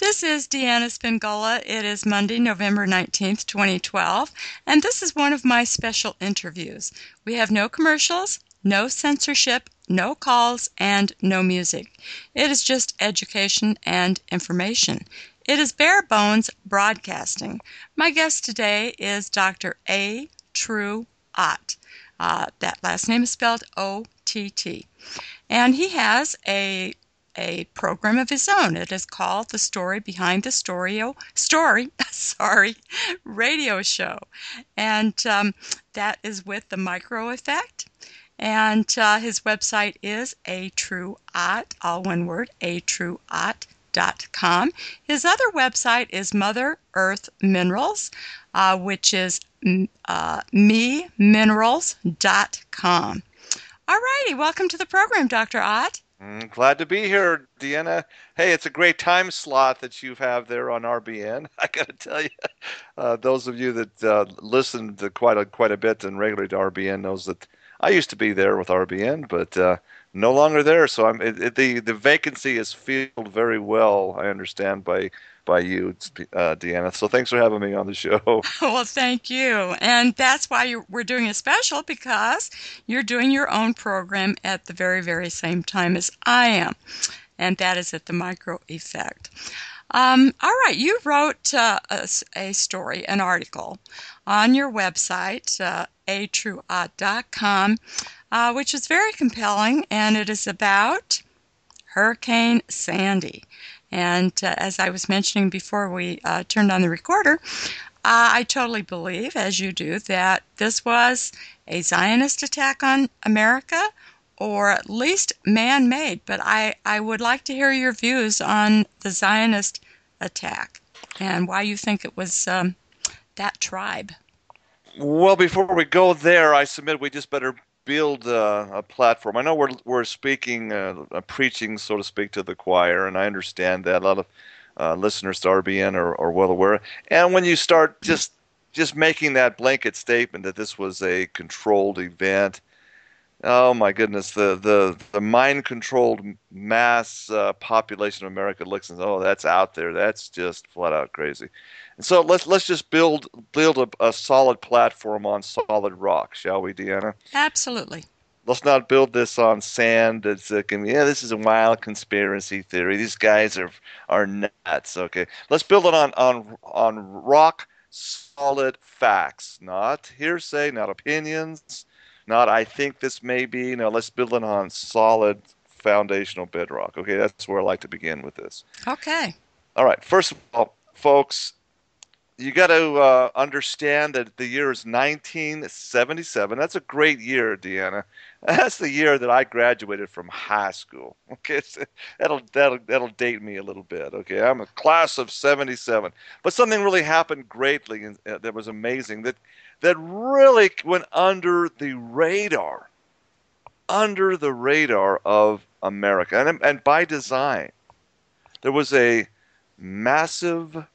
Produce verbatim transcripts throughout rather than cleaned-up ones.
This is Deanna Spingola. It is Monday, November nineteenth, twenty twelve, and this is one of my special interviews. We have no commercials, no censorship, no calls, and no music. It is just education and information. It is bare bones broadcasting. My guest today is Doctor A. True Ott. Uh, that last name is spelled O T T. And he has a a program of his own. It is called The Story Behind the Story, story sorry, Radio Show. And um, that is with the Micro Effect. And uh, his website is A True Ott, all one word, a true ott dot com. His other website is Mother Earth Minerals, uh, which is uh, me minerals dot com. All righty, welcome to the program, Doctor Ott. Mm, glad to be here, Deanna. Hey, it's a great time slot that you have there on R B N. I got to tell you, uh, those of you that uh, listen to quite a quite a bit and regularly to R B N knows that I used to be there with R B N, but uh, no longer there. So I'm it, it, the the vacancy is filled very well. I understand by by you, uh, Deanna. So thanks for having me on the show. Well, thank you. And that's why you we're doing a special because you're doing your own program at the very, very same time as I am. And that is at the Micro Effect. Um, all right, you wrote uh, a, a story, an article on your website, uh, a true ott dot com, uh, which is very compelling, and it is about Hurricane Sandy. And uh, as I was mentioning before we uh, turned on the recorder, uh, I totally believe, as you do, that this was a Zionist attack on America, or at least man-made. But I, I would like to hear your views on the Zionist attack and why you think it was um, that tribe. Well, before we go there, I submit we just better build uh, a platform. I know we're we're speaking, uh, uh, preaching, so to speak, to the choir, and I understand that a lot of uh, listeners to R B N are, are well aware. And when you start just just making that blanket statement that this was a controlled event, oh my goodness, the the the mind-controlled mass uh, population of America looks and says, oh, that's out there. That's just flat out crazy. And so let's let's just build build a, a solid platform on solid rock, shall we, Deanna? Absolutely. Let's not build this on sand. It's uh, can be, yeah, this is a wild conspiracy theory. These guys are are nuts. Okay, let's build it on on on rock solid facts, not hearsay, not opinions, not I think this may be. No, let's build it on solid foundational bedrock. Okay, that's where I like to begin with this. Okay. All right, first of all, folks, you got to uh, understand that the year is nineteen seventy-seven. That's a great year, Deanna. That's the year that I graduated from high school. Okay, so that'll that'll that'll date me a little bit. Okay, I'm a class of seventy-seven. But something really happened greatly and uh, that was amazing. That that really went under the radar, under the radar of America, and and by design. There was a massive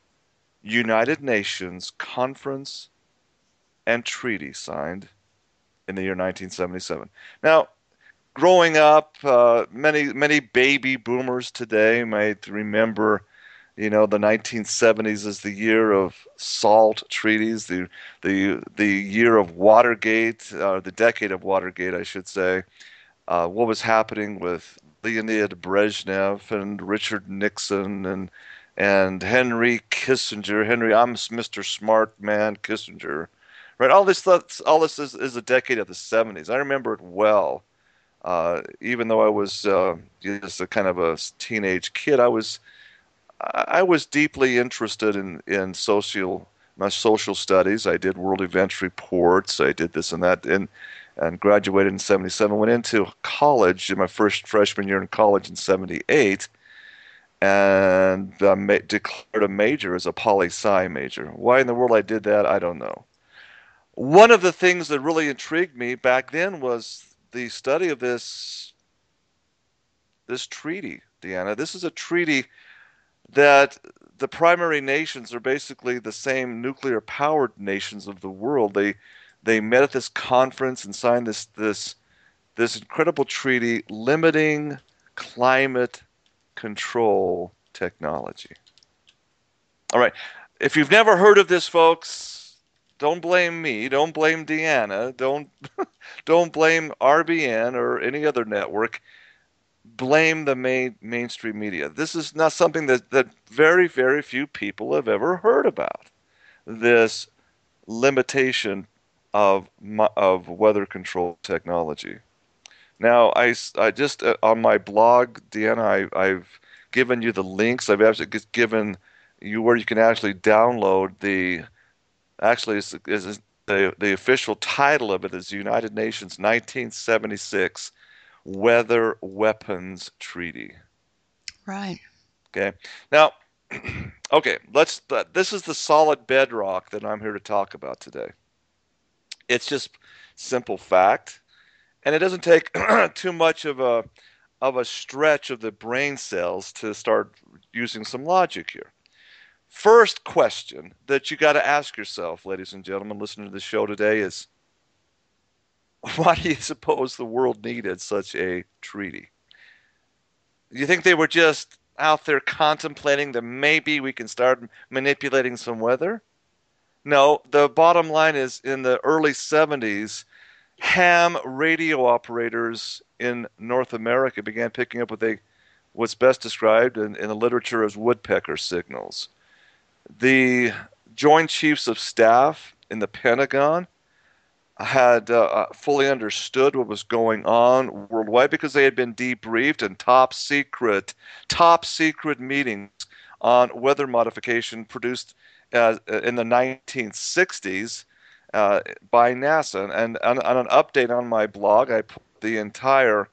United Nations conference and treaty signed in the year nineteen seventy-seven. Now, growing up, uh, many many baby boomers today might remember, you know, the nineteen seventies as the year of SALT treaties, the the the year of Watergate, uh, the decade of Watergate, I should say. Uh, what was happening with Leonid Brezhnev and Richard Nixon and and Henry Kissinger. Henry, I'm Mister Smart Man Kissinger. Right, all this stuff, all this is, is a decade of the seventies. I remember it well. Uh, even though I was uh, just a kind of a teenage kid, I was I was deeply interested in in social my social studies. I did world events reports. I did this and that, and and graduated in seventy-seven. Went into college in my first freshman year in college in seventy-eight, and uh, ma- declared a major as a poli sci major. Why in the world I did that, I don't know. One of the things that really intrigued me back then was the study of this this treaty, Deanna. This is a treaty that the primary nations are basically the same nuclear powered nations of the world. They they met at this conference and signed this this this incredible treaty limiting climate control technology. All right. If you've never heard of this, folks, don't blame me. Don't blame Deanna. Don't don't blame R B N or any other network. Blame the main mainstream media. This is not something that, that very, very few people have ever heard about. This limitation of of weather control technology. Now, I, I just uh, on my blog, Deanna, I, I've given you the links. I've actually just given you where you can actually download the. Actually, is is the the official title of it is United Nations nineteen seventy-six Weather Weapons Treaty. Right. Okay. Now, okay, let's. This is the solid bedrock that I'm here to talk about today. It's just simple fact, and it doesn't take too much of a of a stretch of the brain cells to start using some logic here. First question that you got to ask yourself, ladies and gentlemen, listening to the show today is, why do you suppose the world needed such a treaty? Do you think they were just out there contemplating that maybe we can start manipulating some weather? No, the bottom line is in the early seventies, ham radio operators in North America began picking up what they what's best described in, in the literature as woodpecker signals. The Joint Chiefs of Staff in the Pentagon had uh, fully understood what was going on worldwide because they had been debriefed in top secret, top secret meetings on weather modification produced uh, in the nineteen sixties uh, by NASA. And on, on an update on my blog, I put the entire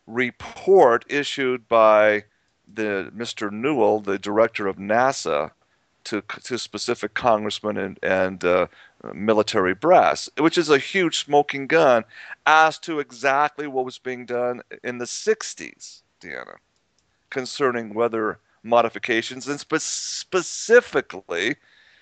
report issued by the Mister Newell, the director of NASA, to to specific congressmen and and uh, military brass, which is a huge smoking gun as to exactly what was being done in the sixties, Deanna, concerning weather modifications and spe- specifically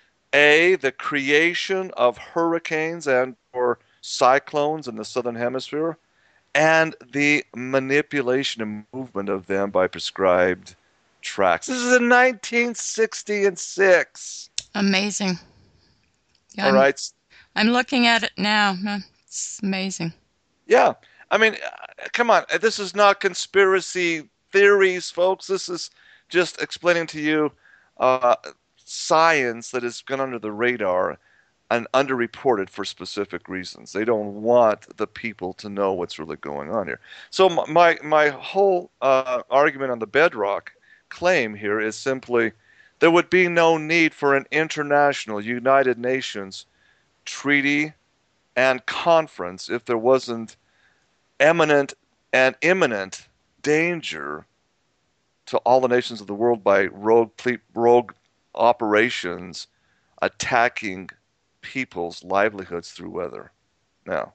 a the creation of hurricanes and or cyclones in the southern hemisphere and the manipulation and movement of them by prescribed tracks. This is in nineteen sixty and six. Amazing. Yeah, All I'm right. I'm looking at it now. Uh, It's amazing. Yeah. I mean, uh, come on. This is not conspiracy theories, folks. This is just explaining to you uh, science that has gone under the radar and underreported for specific reasons. They don't want the people to know what's really going on here. So my my whole uh, argument on the bedrock claim here is simply there would be no need for an international United Nations treaty and conference if there wasn't eminent and imminent danger to all the nations of the world by rogue rogue operations attacking people's livelihoods through weather. Now,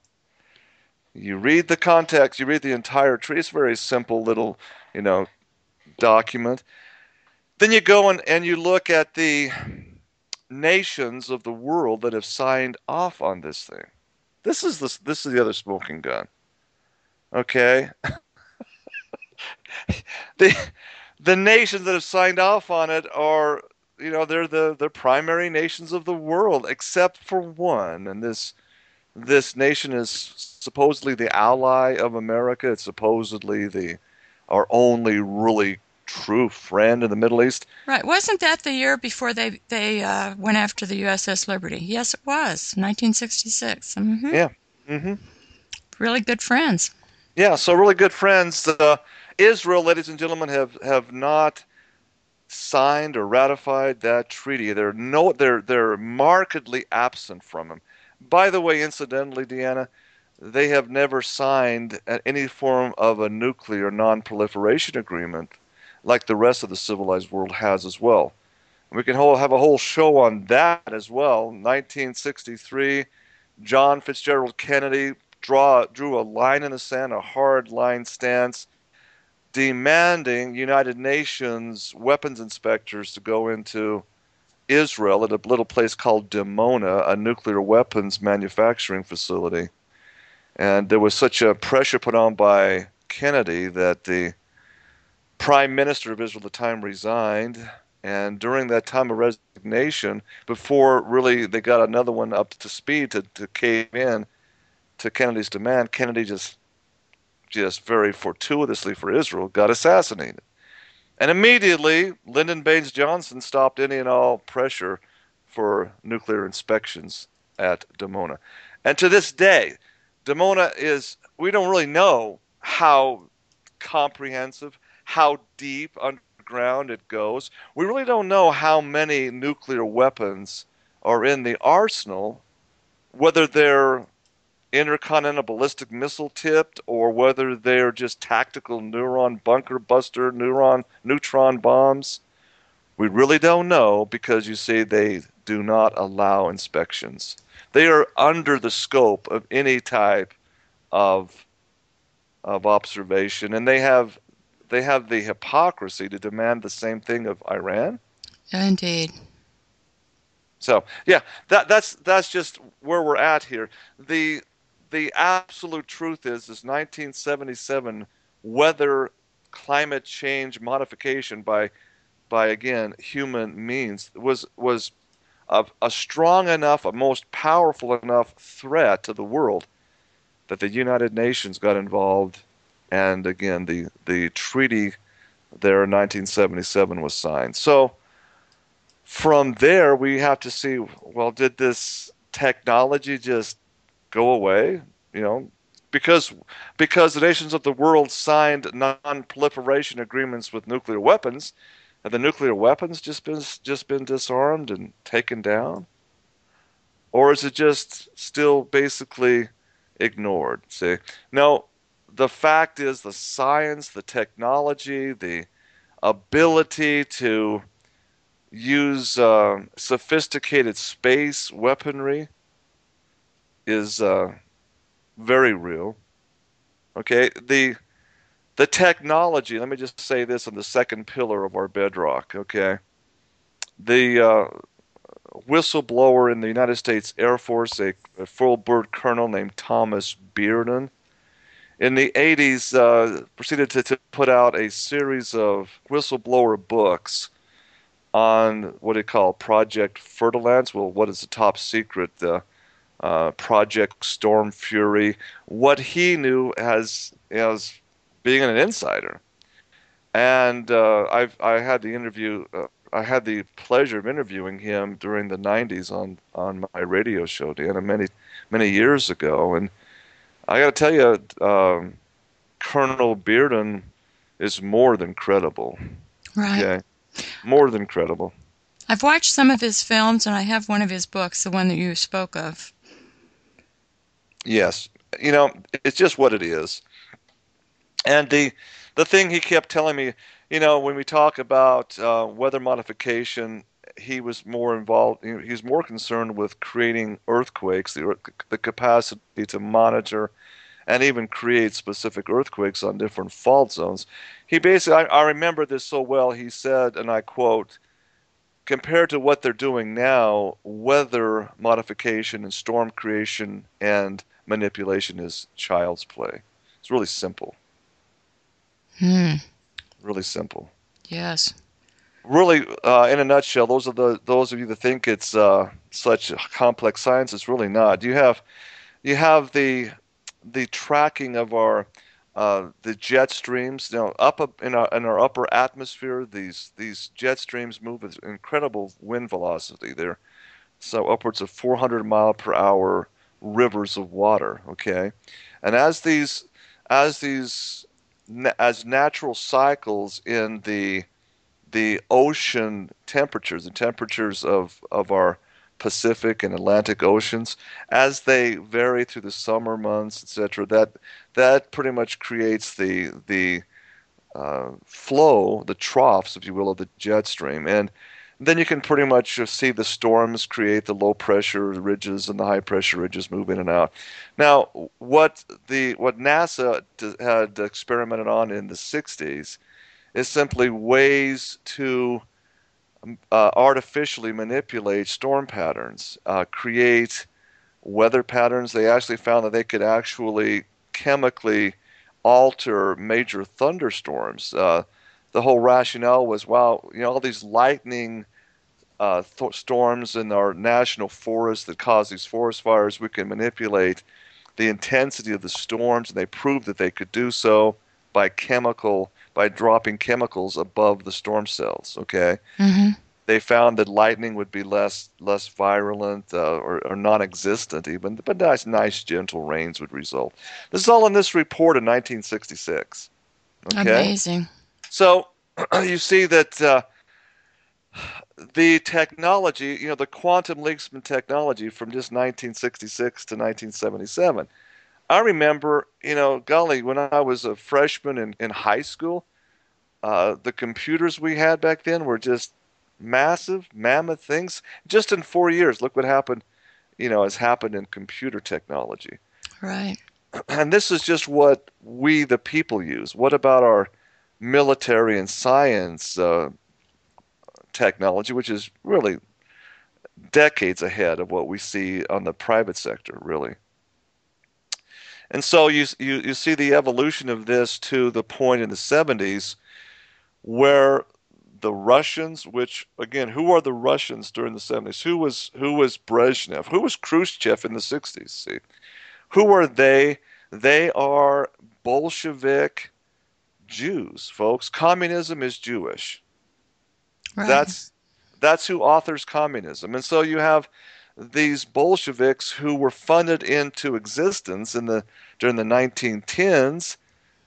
you read the context, you read the entire treaty. It's a very simple little, you know, document. Then you go and, and you look at the nations of the world that have signed off on this thing. This is the this is the other smoking gun. Okay, the the nations that have signed off on it are, you know, they're the the primary nations of the world, except for one, and this this nation is supposedly the ally of America. It's supposedly the our only really true friend in the Middle East. Right. Wasn't that the year before they they uh, went after the U S S Liberty? Yes, it was. nineteen sixty-six. Mm-hmm. Yeah. Mm-hmm. Really good friends. Yeah. So really good friends. Uh, Israel, ladies and gentlemen, have have not signed or ratified that treaty. They're no, they're they're markedly absent from them. By the way, incidentally, Deanna, they have never signed any form of a nuclear non-proliferation agreement like the rest of the civilized world has as well. We can whole, have a whole show on that as well. nineteen sixty-three, John Fitzgerald Kennedy draw, drew a line in the sand, a hard line stance, demanding United Nations weapons inspectors to go into Israel at a little place called Dimona, a nuclear weapons manufacturing facility. And there was such a pressure put on by Kennedy that the prime minister of Israel at the time resigned, And during that time of resignation, before really they got another one up to speed to, to cave in to Kennedy's demand, Kennedy just just very fortuitously for Israel got assassinated. And immediately, Lyndon Baines Johnson stopped any and all pressure for nuclear inspections at Dimona. And to this day, Dimona is, we don't really know how comprehensive, how deep underground it goes. We really don't know how many nuclear weapons are in the arsenal, whether they're intercontinental ballistic missile tipped or whether they're just tactical neuron bunker buster neuron neutron bombs. We really don't know because you see they do not allow inspections. They are under the scope of any type of of observation, and they have they have the hypocrisy to demand the same thing of Iran. Indeed. So yeah, that that's that's just where we're at here. The the absolute truth is is nineteen seventy-seven weather climate change modification by by again human means was was a, a strong enough, a most powerful enough threat to the world that the United Nations got involved, and again the the treaty there in nineteen seventy-seven was signed. So from there we have to see, well, did this technology just go away? You know, because because the nations of the world signed non-proliferation agreements with nuclear weapons, have the nuclear weapons just been just been disarmed and taken down, or is it just still basically ignored? See, no. The fact is, the science, the technology, the ability to use uh, sophisticated space weaponry is uh, very real. Okay, the the technology. Let me just say this on the second pillar of our bedrock. Okay, the uh, whistleblower in the United States Air Force, a, a full bird colonel named Thomas Bearden, in the eighties uh, proceeded to, to put out a series of whistleblower books on what he called Project Fer-de-Lance. Well, what is the top secret? The uh, Project Storm Fury. What he knew as as being an insider, and uh, I've I had the interview. Uh, I had the pleasure of interviewing him during the nineties on on my radio show, Deanna, many many years ago, and I got to tell you, um, Colonel Bearden is more than credible. Right. Okay, more than credible. I've watched some of his films, and I have one of his books, the one that you spoke of. Yes, you know, it's just what it is. And the the thing he kept telling me, you know, when we talk about uh, weather modification, he was more involved. You know, he was more concerned with creating earthquakes, the the capacity to monitor and even create specific earthquakes on different fault zones. He basically, I, I remember this so well. He said, and I quote, compared to what they're doing now, weather modification and storm creation and manipulation is child's play. It's really simple. Hmm. Really simple. Yes. Really, uh, in a nutshell, those are the those of you that think it's uh, such complex science. It's really not. You have you have the the tracking of our uh, the jet streams. You know, up, up in our in our upper atmosphere, these these jet streams move with incredible wind velocity. They're so upwards of four hundred mile per hour rivers of water. Okay, and as these as these as natural cycles in the the ocean temperatures, the temperatures of of our Pacific and Atlantic Oceans, as they vary through the summer months, et cetera, that that pretty much creates the the uh, flow, the troughs, if you will, of the jet stream, and then you can pretty much see the storms create the low pressure ridges and the high pressure ridges move in and out. Now, what the what NASA had experimented on in the sixties is simply ways to uh, artificially manipulate storm patterns, uh, create weather patterns. They actually found that they could actually chemically alter major thunderstorms. Uh, the whole rationale was, well, you know, all these lightning uh, th- storms in our national forests that cause these forest fires, we can manipulate the intensity of the storms, and they proved that they could do so by chemical, by dropping chemicals above the storm cells. Okay, Mm-hmm. they found that lightning would be less less virulent uh, or, or non-existent even, but nice, nice gentle rains would result. This is all in this report in nineteen sixty-six. Okay, Amazing. so you see that uh, the technology, you know, the quantum leaps in technology from just nineteen sixty-six to nineteen seventy-seven. I remember, you know, golly, when I was a freshman in, in high school, uh, the computers we had back then were just massive, mammoth things. Just in four years, look what happened, you know, has happened in computer technology. Right. And this is just what we, the people, use. What about our military and science uh, technology, which is really decades ahead of what we see on the private sector, really? And so you, you, you see the evolution of this to the point in the seventies where the Russians, which again, who are the Russians during the seventies? Who was who was Brezhnev? Who was Khrushchev in the sixties? See, who are they? They are Bolshevik Jews, folks. Communism is Jewish. Right. That's that's who authors communism. And so you have these Bolsheviks who were funded into existence in the during the nineteen tens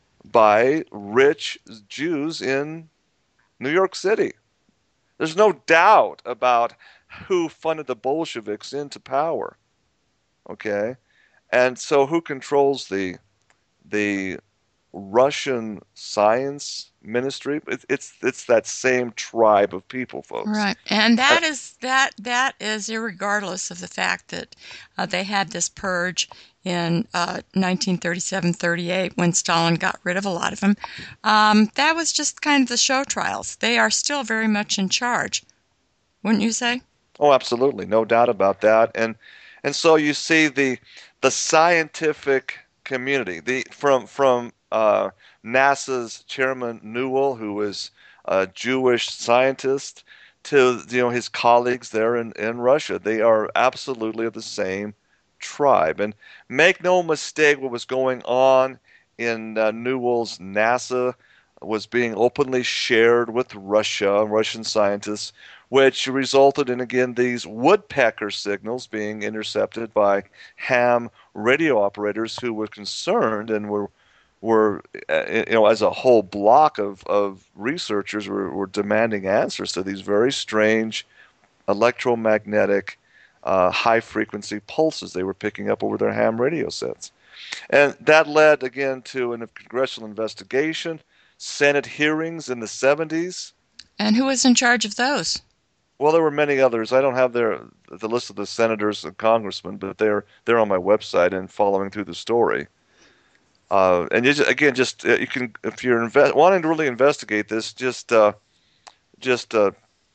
by rich Jews in New York City. There's no doubt about who funded the Bolsheviks into power. Okay, and so who controls the the Russian science ministry? It, it's it's that same tribe of people, folks. Right. And Uh, that is that that is irregardless of the fact that uh, they had this purge in uh, nineteen thirty-seven thirty-eight when Stalin got rid of a lot of them. Um, that was just kind of the show trials. They are still very much in charge, wouldn't you say? oh, absolutely, no doubt about that. And and so you see the the scientific community, the from from uh, NASA's chairman Newell, who was a Jewish scientist, to you know his colleagues there in, in Russia. They are absolutely of the same tribe. And make no mistake, what was going on in uh, Newell's NASA was being openly shared with Russia, Russian scientists, which resulted in, again, these woodpecker signals being intercepted by ham radio operators who were concerned and were were uh, you know as a whole block of, of researchers were, were demanding answers to these very strange electromagnetic uh, high frequency pulses they were picking up over their ham radio sets. And that led again to a congressional investigation, Senate hearings in the seventies. And who was in charge of those? Well, there were many others. I don't have their the list of the senators and congressmen, but they're they're on my website and following through the story. Uh, and you just, again, just uh, you can if you're inve- wanting to really investigate this, just uh, just uh,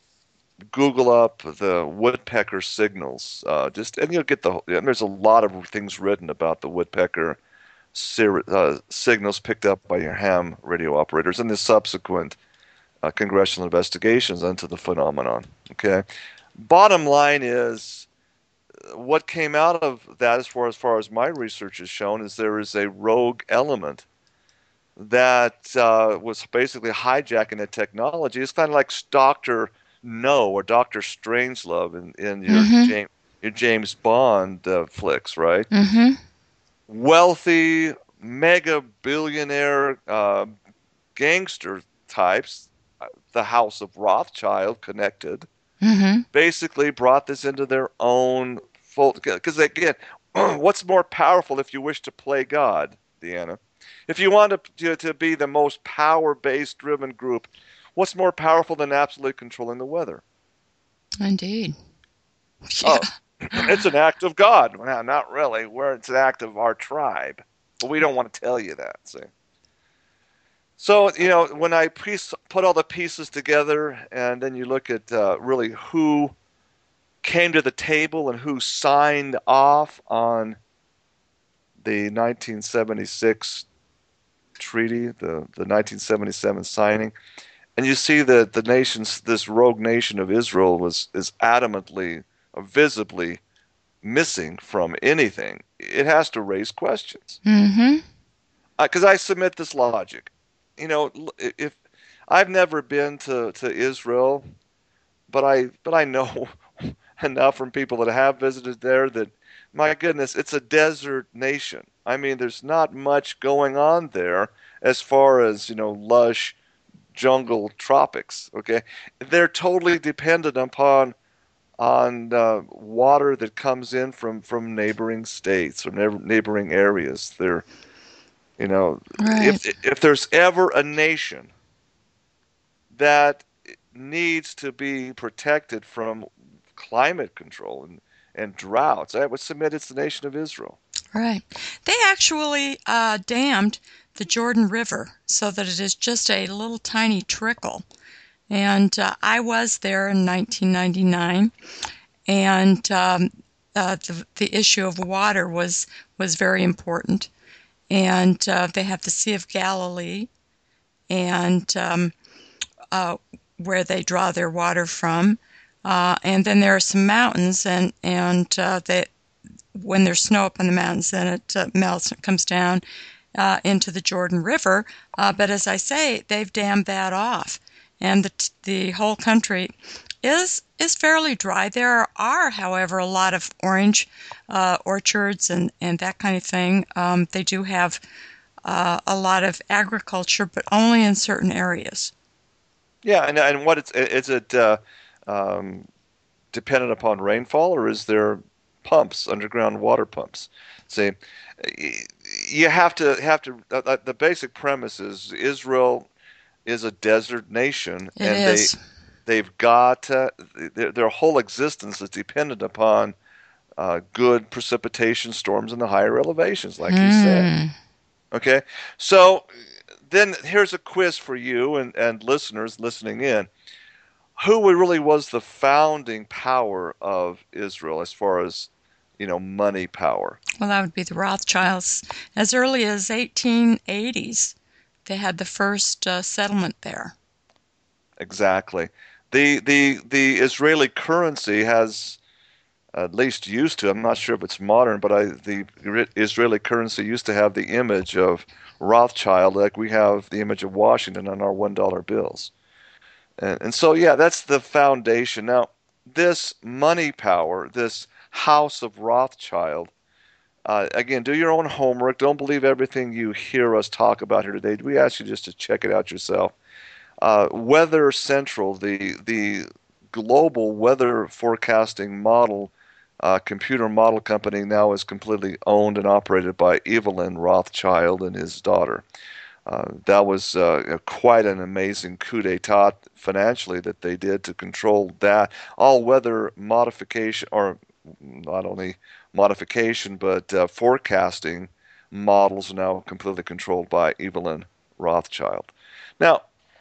Google up the woodpecker signals. Uh, just and you'll get the. And there's a lot of things written about the woodpecker sir- uh, signals picked up by your ham radio operators and the subsequent uh, congressional investigations into the phenomenon. Okay. Bottom line is, what came out of that, as far as far as my research has shown, is there is a rogue element that uh, was basically hijacking the technology. It's kind of like Doctor No or Doctor Strangelove in, in your Mm-hmm. James your James Bond uh, flicks, right? Mm-hmm. Wealthy, mega billionaire uh, gangster types, uh, the House of Rothschild connected, Mm-hmm. basically brought this into their own fold. Because again, what's more powerful if you wish to play God, Deanna? If you want to, to be the most power-based driven group, what's more powerful than absolutely controlling the weather? Indeed. Yeah. Oh, it's an act of God. Well, not really. We're, it's an act of our tribe. But we don't want to tell you that, see? So, you know, when I piece, put all the pieces together and then you look at uh, really who came to the table and who signed off on the nineteen seventy-six treaty, the, the nineteen seventy-seven signing, And you see that the nations, this rogue nation of Israel, was is adamantly, or visibly missing from anything. It has to raise questions. Mm-hmm. Because I submit this logic. You know, if I've never been to, to Israel, but I but I know enough from people that have visited there that my goodness, it's a desert nation. I mean, there's not much going on there as far as, you know, lush jungle tropics. Okay, they're totally dependent upon on uh, water that comes in from from neighboring states or neighboring areas. They're, you know, Right. if if there's ever a nation that needs to be protected from climate control and and droughts, I would submit it's the nation of Israel. Right. They actually uh, dammed the Jordan River so that it is just a little tiny trickle. And uh, I was there in nineteen ninety-nine, and um, uh, the, the issue of water was was very important. And uh, they have the Sea of Galilee, and um, uh, where they draw their water from. Uh, and then there are some mountains, and and uh, they, when there's snow up on the mountains, then it uh, melts and comes down uh, into the Jordan River. Uh, but as I say, they've dammed that off, and the the whole country is is fairly dry. There are, however, a lot of orange uh, orchards and and that kind of thing. Um, they do have uh, a lot of agriculture, but only in certain areas. Yeah, and and what it's is it uh, um, dependent upon rainfall, or is there pumps, underground water pumps? See, you have to have to. Uh, the basic premise is Israel is a desert nation, It and they is. they've got uh, their, their whole existence is dependent upon uh, good precipitation storms in the higher elevations, like you said. Hmm. Okay, so then here's a quiz for you and, and listeners listening in. Who really was the founding power of Israel as far as, you know, money power? Well, that would be the Rothschilds. As early as eighteen eighties, they had the first uh, settlement there. Exactly. The the the Israeli currency has, at least used to, I'm not sure if it's modern, but I the Israeli currency used to have the image of Rothschild, like we have the image of Washington on our one dollar bills. And, and so, yeah, that's the foundation. Now, this money power, this House of Rothschild, uh, again, do your own homework. Don't believe everything you hear us talk about here today. We ask you just to check it out yourself. Uh, Weather Central, the the global weather forecasting model uh, computer model company, now is completely owned and operated by Evelyn Rothschild and his daughter. Uh, that was uh, quite an amazing coup d'etat financially that they did to control that all weather modification, or not only modification, but uh, forecasting models are now completely controlled by Evelyn Rothschild. Now,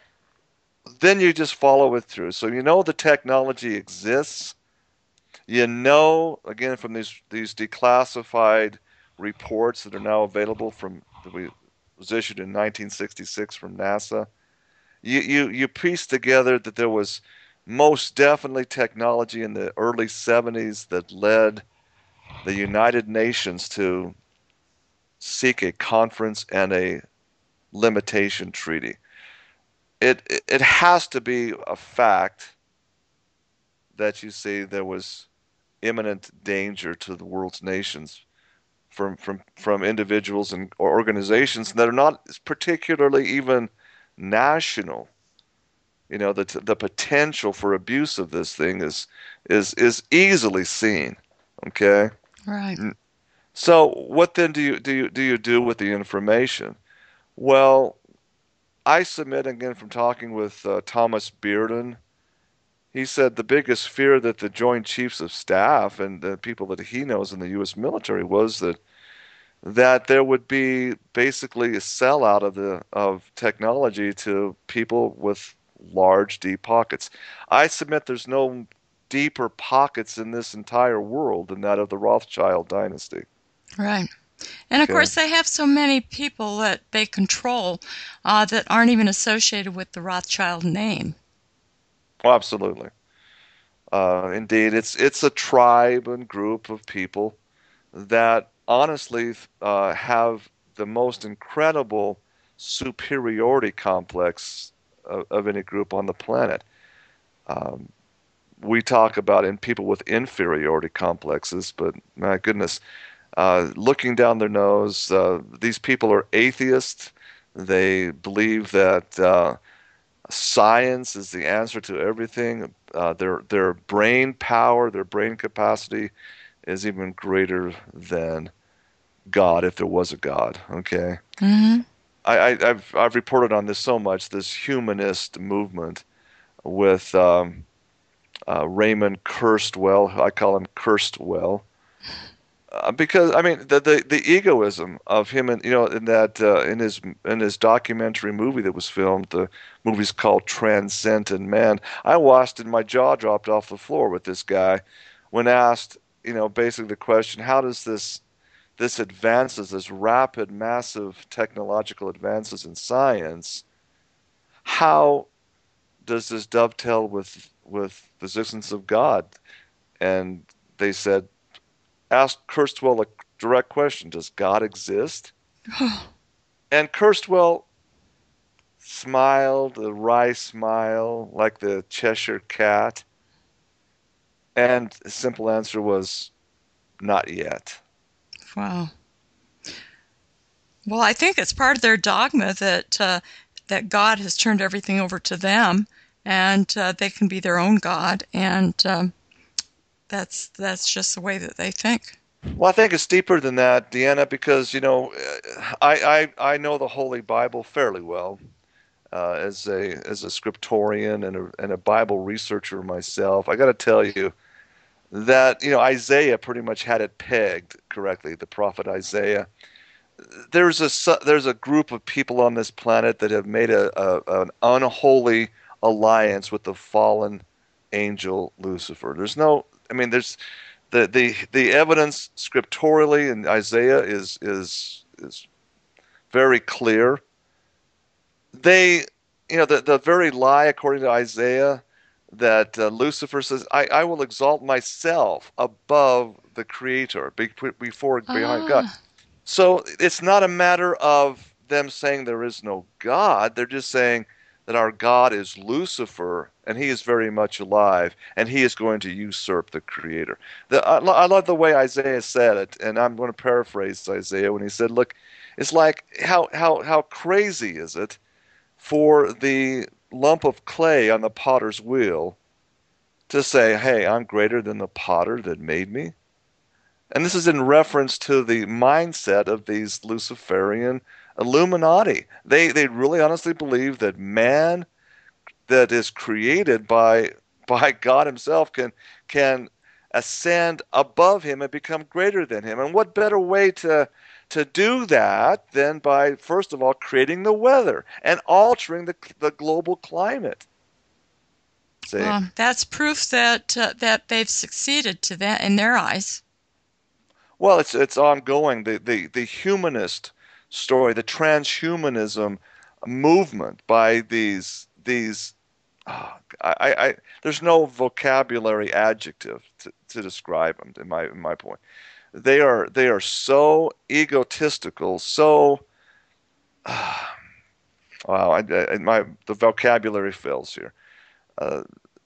then you just follow it through. So you know the technology exists. You know, again, from these these declassified reports that are now available from that we was issued in nineteen sixty-six from NASA. You you you piece together that there was most definitely technology in the early seventies that led the United Nations to seek a conference and a limitation treaty. It it, it has to be a fact that you see there was imminent danger to the world's nations from from from individuals and or organizations that are not particularly even national. You know, the the potential for abuse of this thing is is is easily seen. Okay. Right. So what then do you do you do you do with the information? Well, I submit again from talking with uh, Thomas Bearden. He said the biggest fear that the Joint Chiefs of Staff and the people that he knows in the U S military was that that there would be basically a sellout of the of technology to people with large deep pockets. I submit there's no deeper pockets in this entire world than that of the Rothschild dynasty. Right. And of Okay. course, they have so many people that they control uh, that aren't even associated with the Rothschild name. Well, absolutely. Uh, indeed, it's it's a tribe and group of people that honestly uh, have the most incredible superiority complex of, of any group on the planet. Um, we talk about in people with inferiority complexes, but my goodness, uh, looking down their nose, uh, these people are atheists. They believe that uh, science is the answer to everything. Uh, their their brain power, their brain capacity is even greater than God, if there was a God. Okay, Hmm. I, I, I've I've reported on this so much. This humanist movement with um, uh, Raymond Kurzweil. I call him Kurzweil. Uh, because I mean the, the the egoism of him, and you know, in that uh, in his in his documentary movie that was filmed, the movie's called Transcendent Man. I watched and my jaw dropped off the floor with this guy when asked, you know, basically the question, how does this this advances, this rapid, massive technological advances in science, how does this dovetail with with the existence of God? And they said, ask Kurzweil a direct question: does God exist? And Kurzweil smiled, a wry smile, like the Cheshire Cat, and the simple answer was not yet. Wow. Well, I think it's part of their dogma that uh, that God has turned everything over to them, and uh, they can be their own God, and um, that's that's just the way that they think. Well, I think it's deeper than that, Deanna, because you know, I I, I know the Holy Bible fairly well. Uh, as a as a scriptorian and a and a Bible researcher myself, I got to tell you that you know Isaiah pretty much had it pegged correctly. The prophet Isaiah. There's a there's a group of people on this planet that have made a, a an unholy alliance with the fallen angel Lucifer. There's no, I mean, there's the the the evidence scripturally in Isaiah is is is very clear. They, you know, the the very lie according to Isaiah that uh, Lucifer says, I, I will exalt myself above the Creator before behind God. Ah, So it's not a matter of them saying there is no God. They're just saying that our God is Lucifer and he is very much alive and he is going to usurp the Creator. The, I, I love the way Isaiah said it, and I'm going to paraphrase Isaiah when he said, look, it's like how, how, how crazy is it for the lump of clay on the potter's wheel to say, hey, I'm greater than the potter that made me? And this is in reference to the mindset of these Luciferian Illuminati. They they really honestly believe that man that is created by by God himself can can ascend above him and become greater than him. And what better way to to do that than by first of all creating the weather and altering the the global climate. See? well, that's proof that uh, that they've succeeded to that in their eyes. Well, it's it's ongoing. The the the humanist story, the transhumanism movement by these these. ah, I, I there's no vocabulary adjective to, to describe them. In my in my point, they are they are so egotistical, so wow. I, I, my the vocabulary fails here. Uh,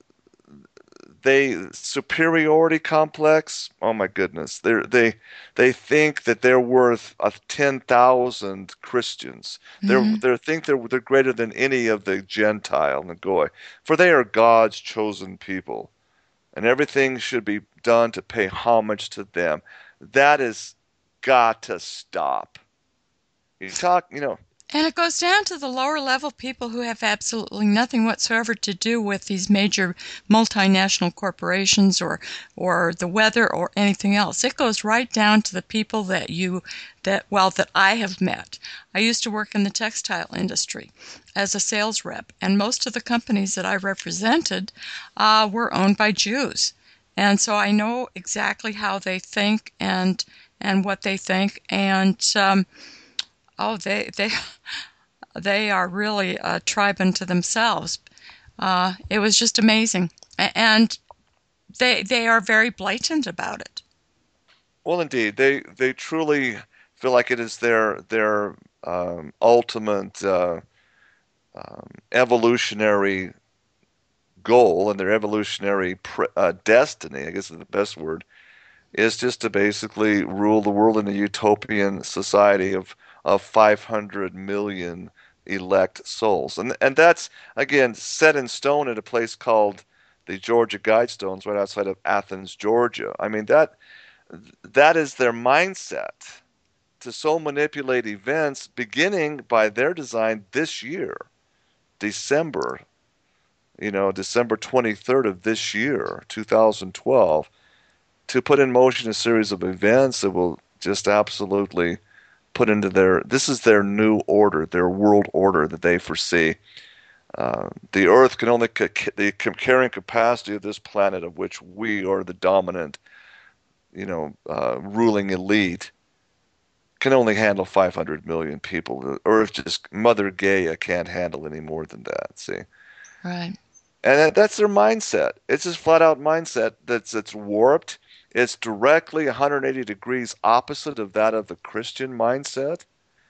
they superiority complex. Oh my goodness, they they they think that they're worth a ten thousand Christians. They're Hmm. they think they're they're greater than any of the Gentile and the Goy, for they are God's chosen people, and everything should be done to pay homage to them. That is got to stop. You talk, you know. And it goes down to the lower level people who have absolutely nothing whatsoever to do with these major multinational corporations or or the weather or anything else. It goes right down to the people that you that well that I have met. I used to work in the textile industry as a sales rep, and most of the companies that I represented uh, were owned by Jews. And so I know exactly how they think and and what they think. And um, oh, they they they are really a tribe unto themselves. Uh, it was just amazing, and they they are very blatant about it. Well, indeed, they they truly feel like it is their their um, ultimate uh, um, evolutionary goal and their evolutionary pre uh, destiny, I guess is the best word, is just to basically rule the world in a utopian society of of five hundred million elect souls. And and that's again set in stone at a place called the Georgia Guidestones right outside of Athens, Georgia. I mean that that is their mindset to so manipulate events beginning by their design this year, December, you know, December twenty-third of this year, two thousand twelve, to put in motion a series of events that will just absolutely put into their, this is their new order, their world order that they foresee. Uh, the Earth can only, the carrying capacity of this planet, of which we are the dominant, you know, uh, ruling elite, can only handle five hundred million people. The Earth just, Mother Gaia can't handle any more than that, see? Right. And that, that's their mindset. It's just flat out mindset that's it's warped. It's directly one hundred eighty degrees opposite of that of the Christian mindset.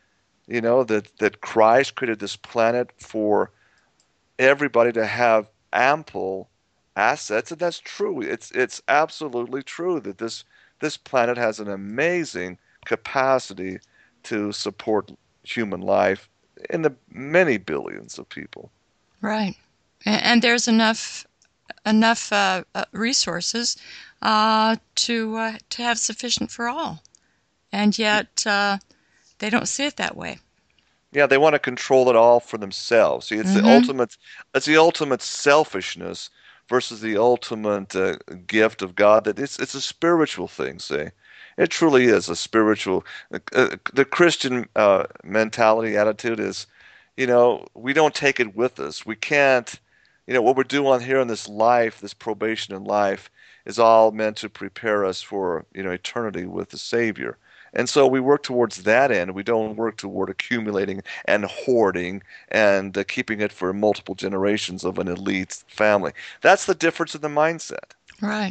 You know, that, that Christ created this planet for everybody to have ample assets, and that's true. It's it's absolutely true that this this planet has an amazing capacity to support human life in the many billions of people. Right. And, and there's enough enough uh, uh, resources uh, to uh, to have sufficient for all, and yet uh, they don't see it that way. Yeah, they want to control it all for themselves. See, it's the Mm-hmm. ultimate it's the ultimate selfishness versus the ultimate uh, gift of God. That it's it's a spiritual thing. See, it truly is a spiritual. Uh, uh, the Christian uh, mentality attitude is, you know, we don't take it with us. We can't. You know, what we're doing here in this life, this probation in life, is all meant to prepare us for, you know, eternity with the Savior. And so we work towards that end. We don't work toward accumulating and hoarding and uh, keeping it for multiple generations of an elite family. That's the difference in the mindset. Right.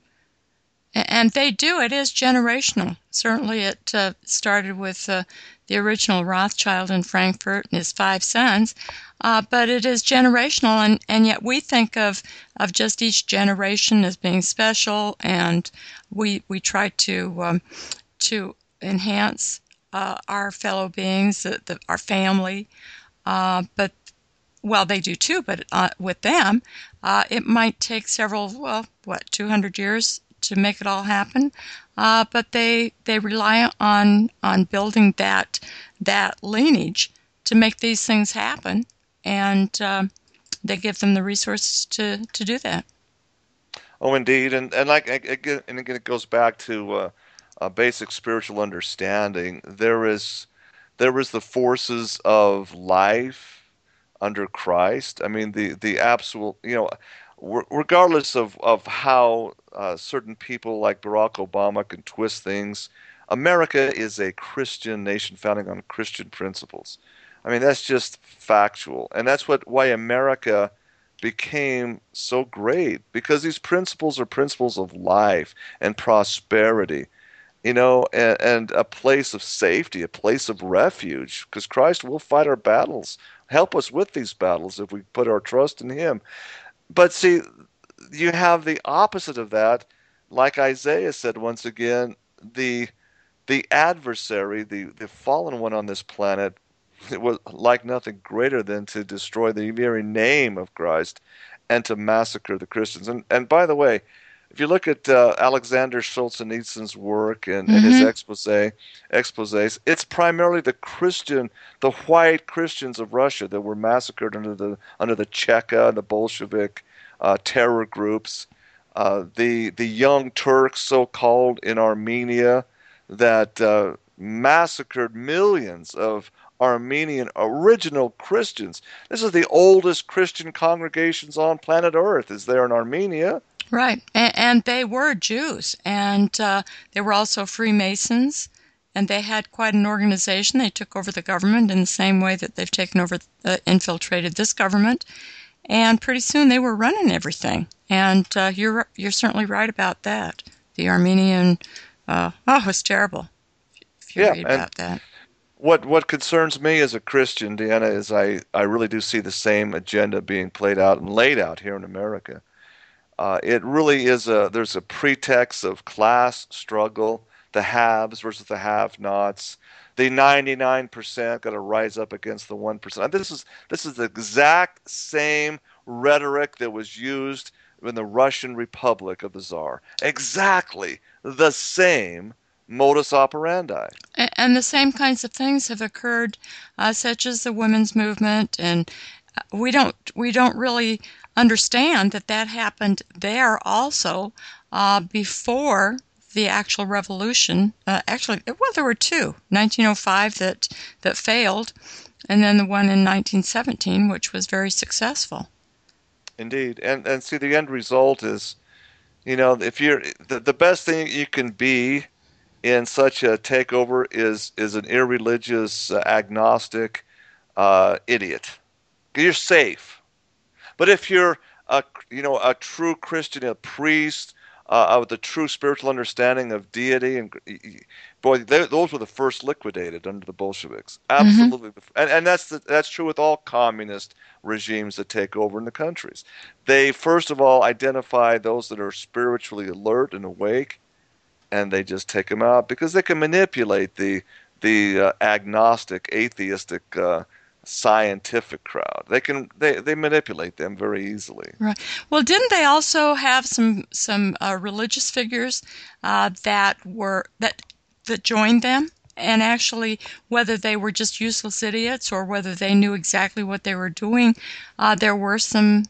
And they do. It is generational. Certainly, it uh, started with uh, the original Rothschild in Frankfurt and his five sons, uh, but it is generational, and, and yet we think of, of just each generation as being special, and we we try to um, to enhance uh, our fellow beings, the, the, our family. Uh, but well, they do too. But uh, with them, uh, it might take several, well, what, two hundred years to make it all happen. Uh, but they they rely on on building that that lineage to make these things happen, and um, they give them the resources to to do that. Oh, indeed, and and like again, and again, it goes back to uh, a basic spiritual understanding. There is there is the forces of life under Christ. I mean, the the absolute, you know, regardless of of how uh, certain people like Barack Obama can twist things, America is a Christian nation founding on Christian principles. I mean, that's just factual, and that's what why America became so great because these principles are principles of life and prosperity, you know, and, and a place of safety, a place of refuge, because Christ will fight our battles, help us with these battles if we put our trust in Him. But see, you have the opposite of that, like Isaiah said once again, the the adversary, the, the fallen one on this planet, it was like nothing greater than to destroy the very name of Christ and to massacre the Christians. And and by the way, if you look at uh, Alexander Solzhenitsyn's work and, and his Mm-hmm. expose exposés, it's primarily the Christian, the white Christians of Russia that were massacred under the under the Cheka, the Bolshevik uh, terror groups, uh, the the Young Turks, so called, in Armenia, that uh, massacred millions of Armenian original Christians. This is the oldest Christian congregations on planet Earth, is there in Armenia. Right. And, and they were Jews, and uh, they were also Freemasons, and they had quite an organization. They took over the government in the same way that they've taken over, uh, infiltrated this government, and pretty soon they were running everything. And uh, you're you're certainly right about that. The Armenian, uh, oh, it was terrible. If you Yeah, read and about that. what what concerns me as a Christian, Deanna, is I I really do see the same agenda being played out and laid out here in America. Uh, it really is a there's a pretext of class struggle, the haves versus the have-nots. The ninety-nine percent got to rise up against the one percent. This is this is the exact same rhetoric that was used in the Russian Republic of the Tsar. Exactly the same modus operandi. And the same kinds of things have occurred, uh, such as the women's movement, and we don't we don't really understand that that happened there also uh, before the actual revolution. Uh, actually, well, there were two: nineteen oh five that that failed, and then the one in nineteen seventeen, which was very successful. Indeed. And and see the end result is, you know, if you're the, the best thing you can be in such a takeover is is an irreligious, uh, agnostic uh, idiot. You're safe. But if you're a you know a true Christian, a priest uh, with a true spiritual understanding of deity, and boy, they, those were the first liquidated under the Bolsheviks. Mm-hmm. Absolutely, and and that's the, that's true with all communist regimes that take over in the countries. They first of all identify those that are spiritually alert and awake, and they just take them out because they can manipulate the the uh, agnostic, atheistic, uh, scientific crowd. They can they, they manipulate them very easily. Right. Well, didn't they also have some some uh, religious figures uh, that were that that joined them? And actually, whether they were just useless idiots or whether they knew exactly what they were doing, uh, there were some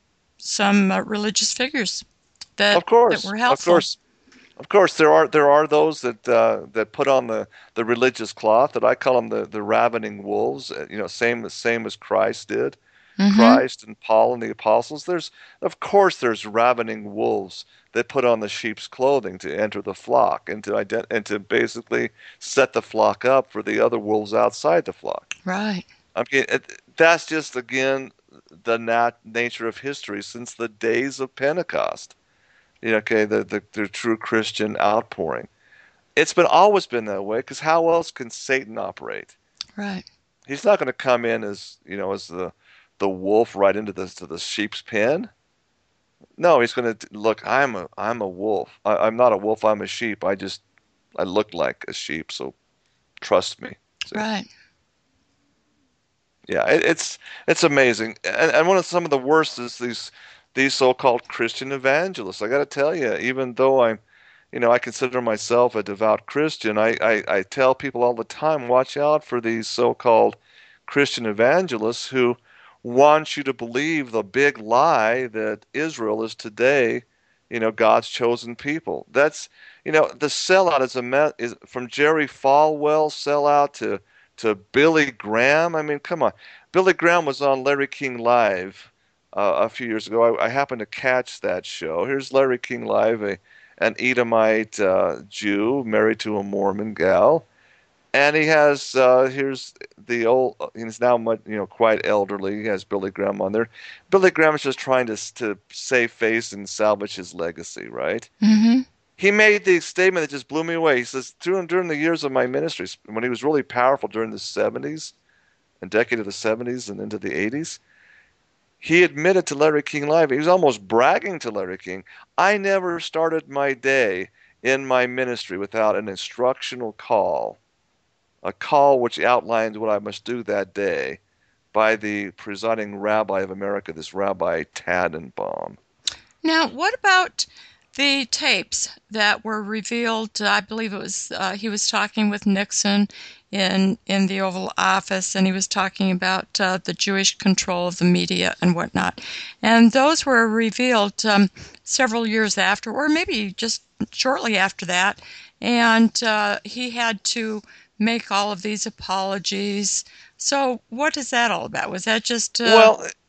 some uh, religious figures that Of that course, were of helpful. course, of course, there are there are those that uh, that put on the, the religious cloth that I call them the, the ravening wolves. uh, You know, same as same as Christ did. Mm-hmm. Christ and Paul and the apostles. There's of course there's ravening wolves that put on the sheep's clothing to enter the flock and to ident- and to basically set the flock up for the other wolves outside the flock. Right. I mean, it, that's just again the nat- nature of history since the days of Pentecost. You know, okay, the, the the true Christian outpouring. It's been always been that way because how else can Satan operate? Right. He's not going to come in as you know as the the wolf right into the to the sheep's pen. No, he's going to look. I'm a I'm a wolf. I, I'm not a wolf. I'm a sheep. I just I look like a sheep. So trust me. See? Right. Yeah, it, it's it's amazing. And, and one of some of the worst is these these so-called Christian evangelists. I got to tell you, even though I'm, you know, I consider myself a devout Christian, I, I, I tell people all the time, watch out for these so-called Christian evangelists who want you to believe the big lie that Israel is today, you know, God's chosen people. That's, you know, the sellout is a me- is from Jerry Falwell sellout to to Billy Graham. I mean, come on. Billy Graham was on Larry King Live uh, a few years ago. I, I happened to catch that show. Here's Larry King Live, a, an Edomite uh, Jew married to a Mormon gal, and he has uh, here's the old. He's now much, you know quite elderly. He has Billy Graham on there. Billy Graham is just trying to to save face and salvage his legacy, right? Mm-hmm. He made the statement that just blew me away. He says, during, during the years of my ministry, when he was really powerful during the seventies, a decade of the seventies and into the eighties, he admitted to Larry King Live, he was almost bragging to Larry King, I never started my day in my ministry without an instructional call, a call which outlines what I must do that day by the presiding rabbi of America, this Rabbi Tannenbaum. Now, what about the tapes that were revealed? I believe it was uh, he was talking with Nixon in in the Oval Office, and he was talking about uh, the Jewish control of the media and whatnot. And those were revealed um, several years after, or maybe just shortly after that. And uh, he had to make all of these apologies. So, what is that all about? Was that just uh, Well,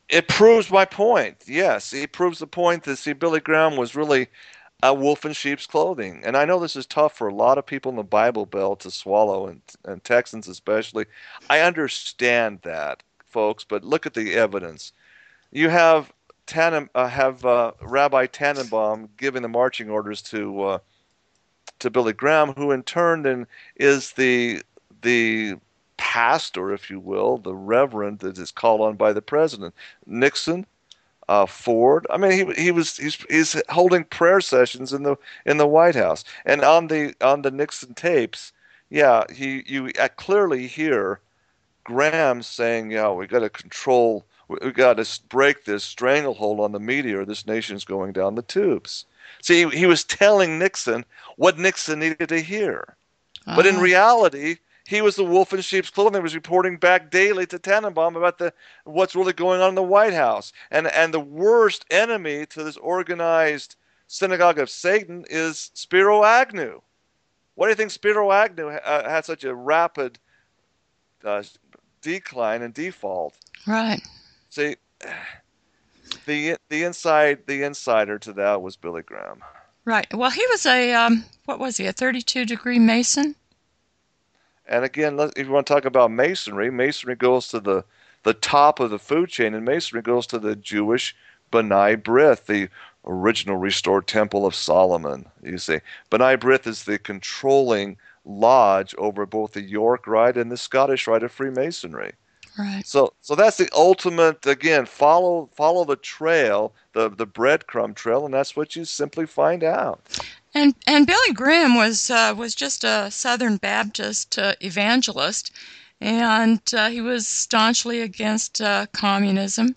It proves my point. Yes, it proves the point that, see, Billy Graham was really a wolf in sheep's clothing. And I know this is tough for a lot of people in the Bible Belt to swallow, and, and Texans especially. I understand that, folks, but look at the evidence. You have Tannen, uh, have uh, Rabbi Tannenbaum giving the marching orders to uh, to Billy Graham, who in turn then is the the pastor, if you will, the reverend that is called on by the president. Nixon, uh, Ford. I mean, he he was he's he's holding prayer sessions in the in the White House, and on the on the Nixon tapes, yeah, he you uh, clearly hear Graham saying, "Yeah, we got to control, we, we got to break this stranglehold on the media, or this nation's going down the tubes." See, he, he was telling Nixon what Nixon needed to hear. But in Ah, reality, he was the wolf in sheep's clothing. He was reporting back daily to Tannenbaum about the what's really going on in the White House. And and the worst enemy to this organized synagogue of Satan is Spiro Agnew. Why do you think Spiro Agnew uh, had such a rapid uh, decline and default? right, See, the the inside the insider to that was Billy Graham. right. Well, he was a um, what was he? A thirty-two degree Mason. And again, if you want to talk about masonry, masonry goes to the the top of the food chain, and masonry goes to the Jewish B'nai B'rith, the original restored temple of Solomon. You see, B'nai B'rith is the controlling lodge over both the York Rite and the Scottish Rite of Freemasonry. Right. So, so that's the ultimate. Again, follow follow the trail, the the breadcrumb trail, and that's what you simply find out. And and Billy Graham was uh, was just a Southern Baptist uh, evangelist, and uh, he was staunchly against uh, communism.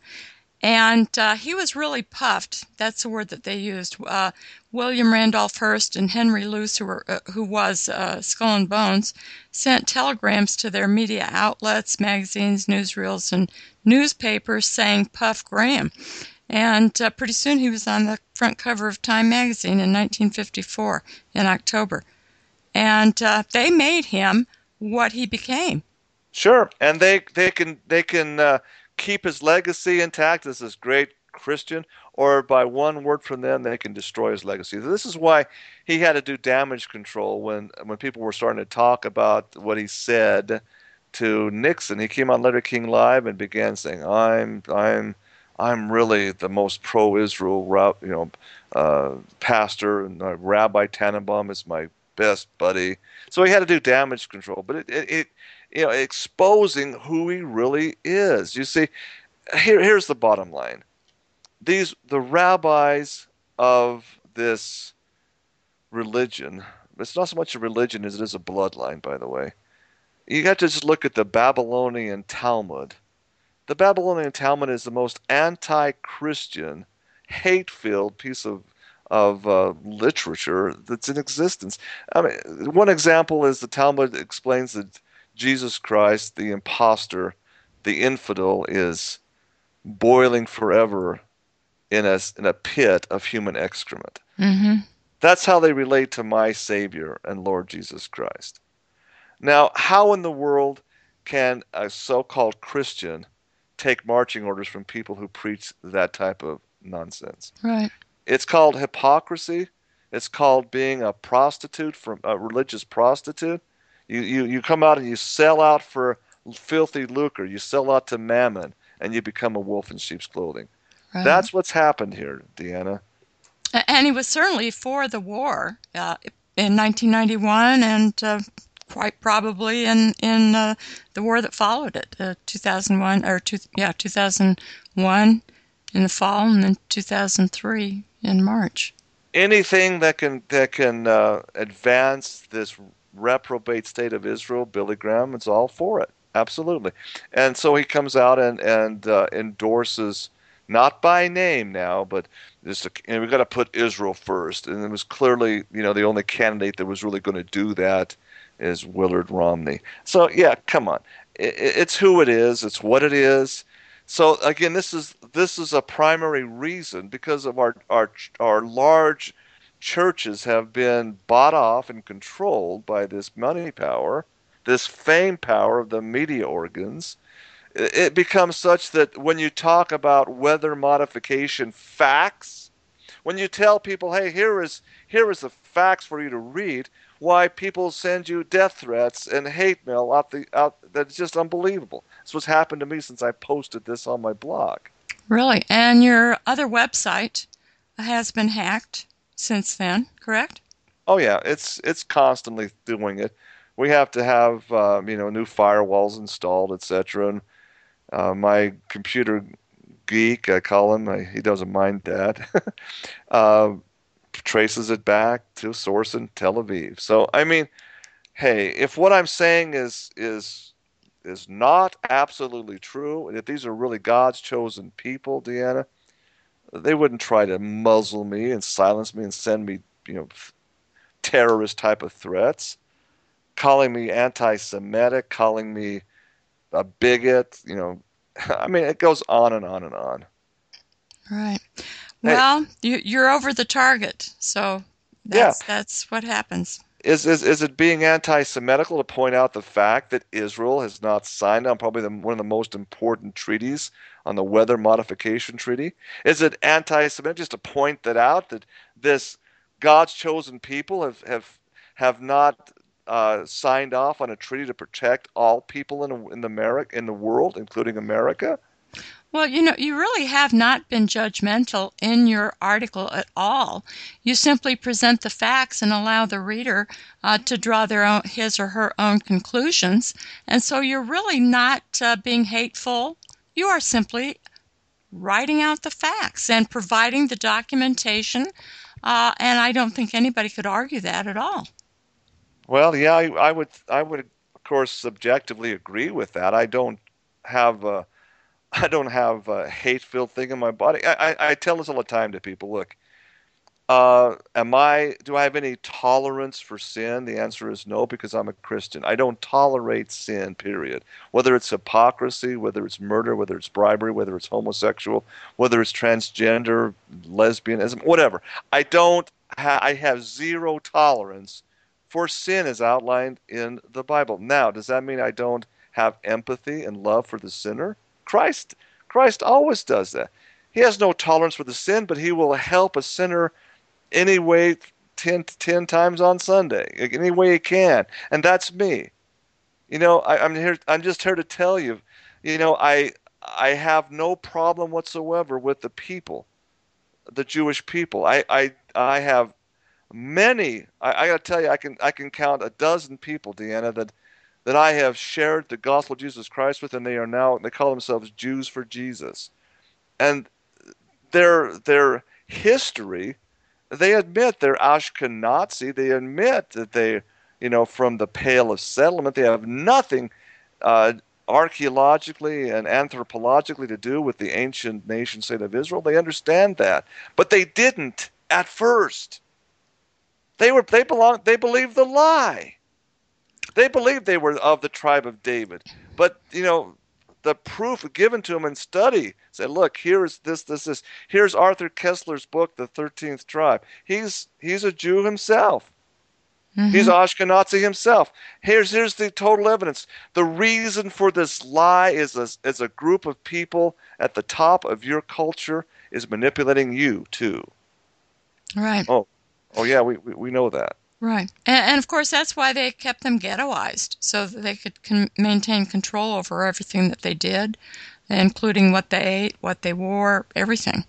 And uh, he was really puffed. That's the word that they used. Uh, William Randolph Hearst and Henry Luce, who, were, uh, who was uh, Skull and Bones, sent telegrams to their media outlets, magazines, newsreels, and newspapers saying Puff Graham. And uh, pretty soon he was on the front cover of Time magazine in nineteen fifty-four in October. And uh, they made him what he became. Sure, and they they can they can uh, keep his legacy intact as this great Christian, or by one word from them, they can destroy his legacy. This is why he had to do damage control when when people were starting to talk about what he said to Nixon. He came on Larry King Live and began saying, "I'm I'm I'm really the most pro-Israel, you know, uh, pastor, and uh, Rabbi Tannenbaum is my best buddy." So he had to do damage control, but it, it, it you know, exposing who he really is. You see, here here's the bottom line: these the rabbis of this religion. It's not so much a religion as it is a bloodline, by the way. You got to just look at the Babylonian Talmud. The Babylonian Talmud is the most anti-Christian, hate-filled piece of of uh, literature that's in existence. I mean, one example is the Talmud explains that Jesus Christ, the impostor, the infidel, is boiling forever in a in a pit of human excrement. Mm-hmm. That's how they relate to my Savior and Lord Jesus Christ. Now, how in the world can a so-called Christian take marching orders from people who preach that type of nonsense? Right. It's called hypocrisy. It's called being a prostitute, from a religious prostitute. You, you, you come out and you sell out for filthy lucre. You sell out to mammon, and you become a wolf in sheep's clothing. Right. That's what's happened here, Deanna. And he was certainly for the war uh, in nineteen ninety-one, and uh, quite probably in in uh, the war that followed it, uh, two thousand one or two, yeah, two thousand one in the fall, and then two thousand three in March. Anything that can that can uh, advance this reprobate state of Israel, Billy Graham is all for it. Absolutely. And so he comes out and and uh, endorses, not by name now, but just a, and we've got to put Israel first. And it was clearly, you know, the only candidate that was really going to do that is Willard Romney. So yeah, come on, it, it's who it is. It's what it is. So again, this is this is a primary reason because of our our our large churches have been bought off and controlled by this money power, this fame power of the media organs, it it becomes such that when you talk about weather modification facts, when you tell people, hey, here is here is the facts for you to read, why people send you death threats and hate mail out the out that's just unbelievable. It's what's happened to me since I posted this on my blog. Really? And your other website has been hacked since then, correct? Oh yeah, it's it's constantly doing it. We have to have uh, you know new firewalls installed, et cetera. And uh, my computer geek, I call him, I, he doesn't mind that, uh, traces it back to a source in Tel Aviv. So I mean, hey, if what I'm saying is is is not absolutely true, and if these are really God's chosen people, Deanna, they wouldn't try to muzzle me and silence me and send me, you know, terrorist type of threats, calling me anti-Semitic, calling me a bigot, you know. I mean, it goes on and on and on. Right. Hey, Well, you, you're over the target, so yeah, that's that's what happens. is is is it being anti-Semitical to point out the fact that Israel has not signed on probably the, one of the most important treaties on the Weather Modification Treaty? Is it anti-Semitic just to point that out that this God's chosen people have have have not uh, signed off on a treaty to protect all people in in the America in the world, including America? Well, you know, you really have not been judgmental in your article at all. You simply present the facts and allow the reader uh, to draw their own, his or her own conclusions. And so you're really not uh, being hateful. You are simply writing out the facts and providing the documentation. Uh, and I don't think anybody could argue that at all. Well, yeah, I, I would I would of course subjectively agree with that. I don't have a I don't have a hate-filled thing in my body. I, I, I tell this all the time to people. Look, uh, am I, do I have any tolerance for sin? The answer is no, because I'm a Christian. I don't tolerate sin, period. Whether it's hypocrisy, whether it's murder, whether it's bribery, whether it's homosexual, whether it's transgender, lesbianism, whatever. I don't, ha- I have zero tolerance for sin as outlined in the Bible. Now, does that mean I don't have empathy and love for the sinner? Christ, Christ always does that. He has no tolerance for the sin, but he will help a sinner any way ten, ten times on Sunday, any way he can. And that's me. You know, I, I'm here, I'm just here to tell you, you know, I, I have no problem whatsoever with the people, the Jewish people. I, I, I have many, I, I got to tell you, I can, I can count a dozen people, Deanna, that, that I have shared the gospel of Jesus Christ with, and they are now, they call themselves Jews for Jesus. And their, their history, they admit they're Ashkenazi. They admit that they, you know, from the Pale of Settlement. They have nothing uh, archaeologically and anthropologically to do with the ancient nation state of Israel. They understand that, but they didn't at first. They were they belong. They believed the lie. They believed they were of the tribe of David, but you know. The proof given to them in study said, "Look, here's this, this, this. Here's Arthur Kessler's book, The Thirteenth Tribe. He's he's a Jew himself. He's Mm-hmm. Ashkenazi himself. Here's here's the total evidence. The reason for this lie is a, is a group of people at the top of your culture is manipulating you too. Right. Oh, oh yeah, we we, we know that. Right. And, and of course, that's why they kept them ghettoized, so that they could con- maintain control over everything that they did, including what they ate, what they wore, everything.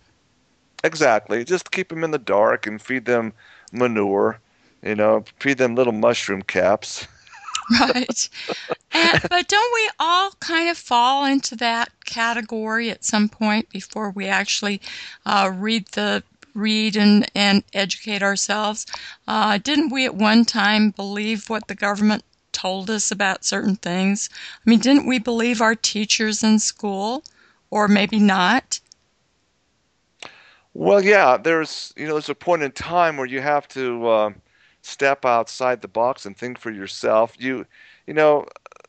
Exactly. Just keep them in the dark and feed them manure. You know, feed them little mushroom caps. Right. And, but don't we all kind of fall into that category at some point before we actually uh, read the read and, and educate ourselves? Uh, didn't we at one time believe what the government told us about certain things? I mean, didn't we believe our teachers in school? Or maybe not? Well, yeah, there's you know there's a point in time where you have to uh, step outside the box and think for yourself. You you know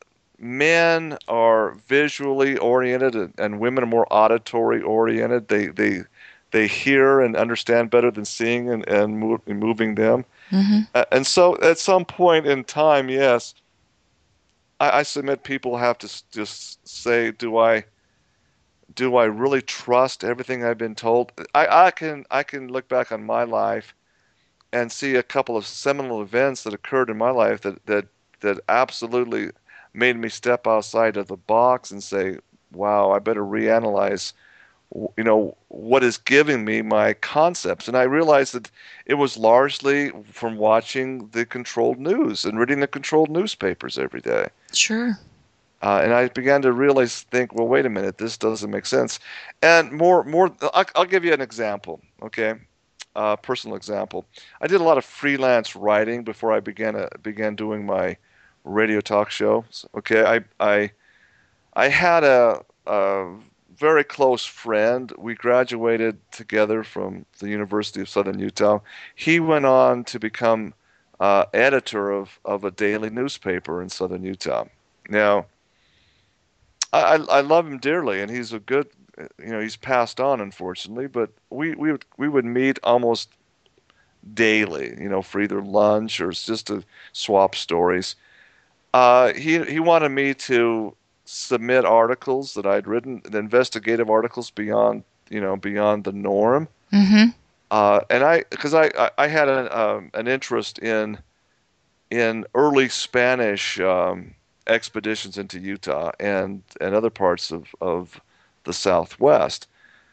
men are visually oriented and, and women are more auditory oriented. They they they hear and understand better than seeing and and, move, and moving them. Mm-hmm. Uh, and so at some point in time, yes, I, I submit people have to s- just say, do I do I really trust everything I've been told? I, I can I can look back on my life and see a couple of seminal events that occurred in my life that that that absolutely made me step outside of the box and say, wow, I better reanalyze, you know, what is giving me my concepts. And I realized that it was largely from watching the controlled news and reading the controlled newspapers every day. Sure. Uh, and I began to realize, think, well, wait a minute, this doesn't make sense. And more, more, I'll, I'll give you an example, okay? Uh, personal example. I did a lot of freelance writing before I began uh, began doing my radio talk show. Okay, I I I had a, a very close friend. We graduated together from the University of Southern Utah. He went on to become uh, editor of, of a daily newspaper in Southern Utah. Now, I, I love him dearly, and he's a good, you know, he's passed on, unfortunately, but we, we, would- we would meet almost daily, you know, for either lunch or just to swap stories. Uh, he he wanted me to submit articles that I'd written, the investigative articles beyond, you know, beyond the norm. Mm-hmm. Uh, and I, because I, I, I had an um, an interest in in early Spanish um, expeditions into Utah and and other parts of of the Southwest.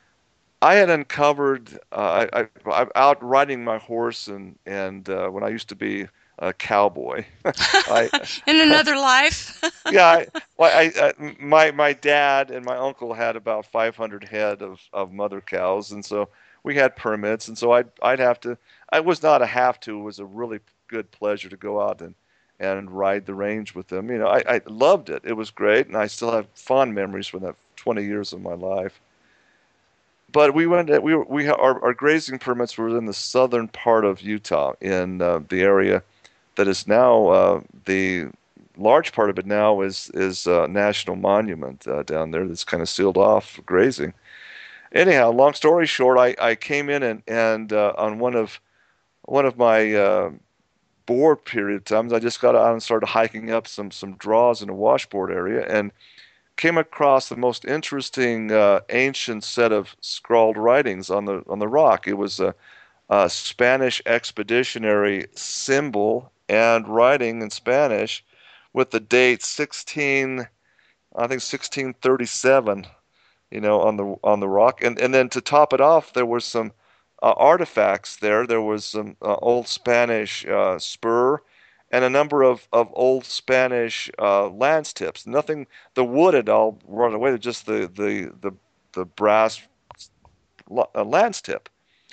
I had uncovered uh, I, I I'm out riding my horse and and uh, when I used to be a cowboy, I In another life. yeah, I, well, I, I my my dad and my uncle had about five hundred head of of mother cows, and so we had permits, and so I'd I'd have to. I was not a have to. It was a really good pleasure to go out and and ride the range with them. You know, I, I loved it. It was great, and I still have fond memories from that twenty years of my life. But we went. We were, we our our grazing permits were in the southern part of Utah, in uh, the area that is now uh, the large part of it now is is a national monument uh, down there that's kind of sealed off for grazing. Anyhow, long story short, I, I came in and and uh, on one of one of my uh, board period times, I just got out and started hiking up some some draws in a washboard area and came across the most interesting uh, ancient set of scrawled writings on the on the rock. It was a, a Spanish expeditionary symbol and writing in Spanish with the date sixteen, I think sixteen thirty-seven, you know, on the on the rock. And and then to top it off, there was some uh, artifacts there. There was some uh, old Spanish uh, spur and a number of, of old Spanish uh, lance tips. Nothing, the wood had all run away. Just the the the the brass uh, lance tip.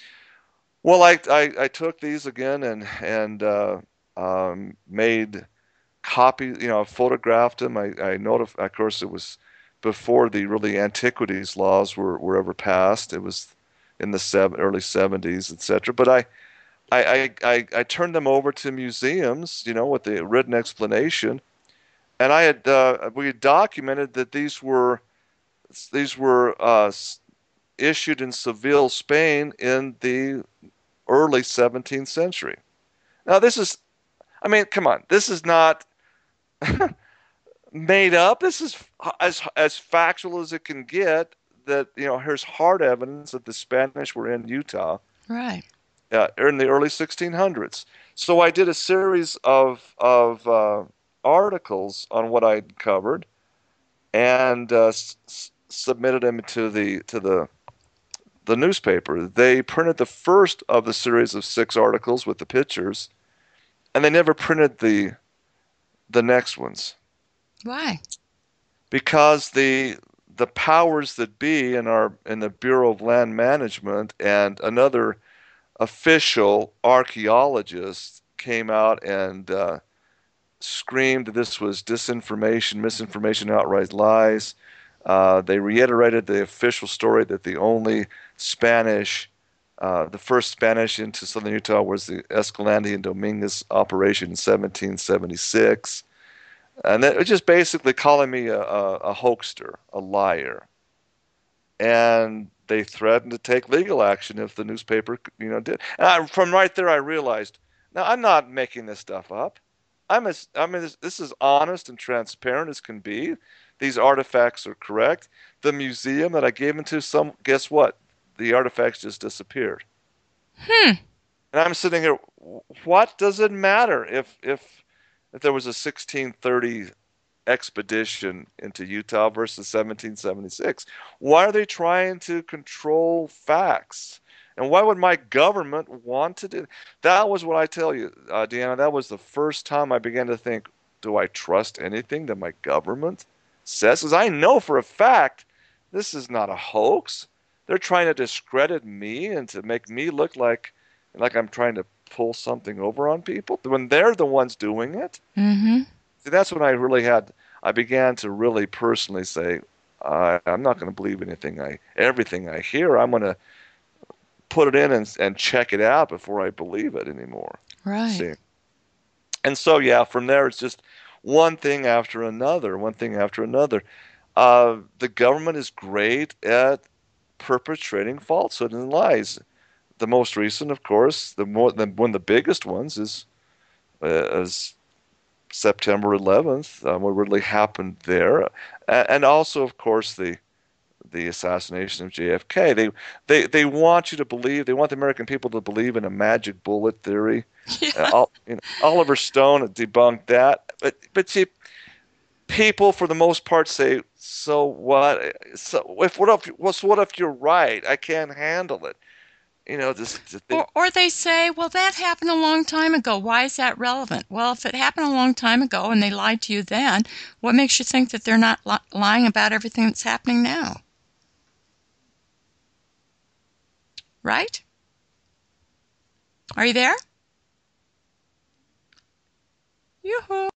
Well, I, I, I took these again and and uh, um, made copies. You know, photographed them. I I notified. Of course, it was before the really antiquities laws were, were ever passed. It was in the seven, early seventies, et cetera. But I, I I I I turned them over to museums. You know, with the written explanation, and I had uh, we had documented that these were these were uh, issued in Seville, Spain, in the early seventeenth century. Now, this is, I mean, come on, this is not made up. This is as as factual as it can get. That you know, here's hard evidence that the Spanish were in Utah Right. uh, in the early sixteen hundreds. So I did a series of of uh, articles on what I'd covered and uh, s- submitted them to the to the the newspaper. They printed the first of the series of six articles with the pictures, and they never printed the the next ones Why? because the the powers that be in our in the Bureau of Land Management and another official archaeologist came out and uh, screamed that this was disinformation, misinformation, outright lies. Uh, they reiterated the official story that the only Spanish, uh, the first Spanish into southern Utah was the Escalante and Dominguez operation in seventeen seventy-six. And that was just basically calling me a, a, a hoaxer, a liar. And they threatened to take legal action if the newspaper, you know, did. And I, from right there, I realized, now I'm not making this stuff up. I'm as I mean this, this is honest and transparent as can be. These artifacts are correct. The museum that I gave them to, some guess what? The artifacts just disappeared. Hmm. And I'm sitting here, what does it matter if if if there was a sixteen thirty expedition into Utah versus seventeen seventy-six? Why are they trying to control facts? And why would my government want to do that? Was what I tell you, uh, Deanna. That was the first time I began to think, do I trust anything that my government says? Because I know for a fact this is not a hoax. They're trying to discredit me and to make me look like like I'm trying to pull something over on people when they're the ones doing it. Mm-hmm. See, that's when I really had, I began to really personally say, uh, I'm not going to believe anything I, everything I hear. I'm going to put it in and, and check it out before I believe it anymore. Right. See? And so, yeah, from there, it's just one thing after another, one thing after another. Uh, the government is great at perpetrating falsehood and lies. The most recent, of course, the more, the, one of the biggest ones is, uh, is September eleventh, um, what really happened there, and also, of course, the the assassination of J F K. They they they want you to believe. They want the American people to believe in a magic bullet theory. Uh, Yeah. all, you know, Oliver Stone had debunked that, but but see, people for the most part say, so what? So if what if what's what if you're right? I can't handle it. You know, this the thing. Or, or they say, well, that happened a long time ago. Why is that relevant? Well, if it happened a long time ago and they lied to you then, what makes you think that they're not li- lying about everything that's happening now? Right? Are you there? Yoo-hoo!